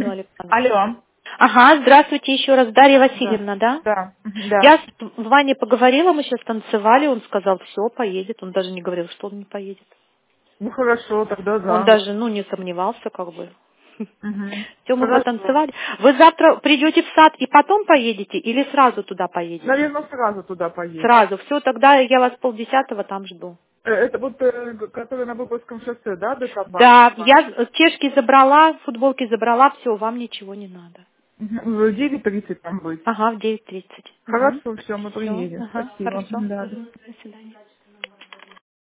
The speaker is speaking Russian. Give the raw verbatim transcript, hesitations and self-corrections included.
Алло, Александр. Алло. Ага, здравствуйте еще раз, Дарья Да, Васильевна, да? да, мгм, да. Я с Ваней поговорила, мы сейчас танцевали, он сказал, все, поедет. Он даже не говорил, что он не поедет. Ну хорошо, тогда Он да. даже, ну, не сомневался, как бы. Мгм. Все, мы Хорошо. потанцевали. Вы завтра придете в сад и потом поедете или сразу туда поедете? Наверное, сразу туда поедем. Сразу. Все, тогда я вас полдесятого там жду. Э, Это вот, э, г- который на Быковском шоссе, да, ДК-парк? Да, я чешки забрала, футболки забрала, все, вам ничего не надо. Мгм. В девять тридцать там быть. Ага, в девять тридцать. Угу. Хорошо, все, мы Все, приедем. ага, Спасибо. хорошо. Да, да. Мгм. До свидания.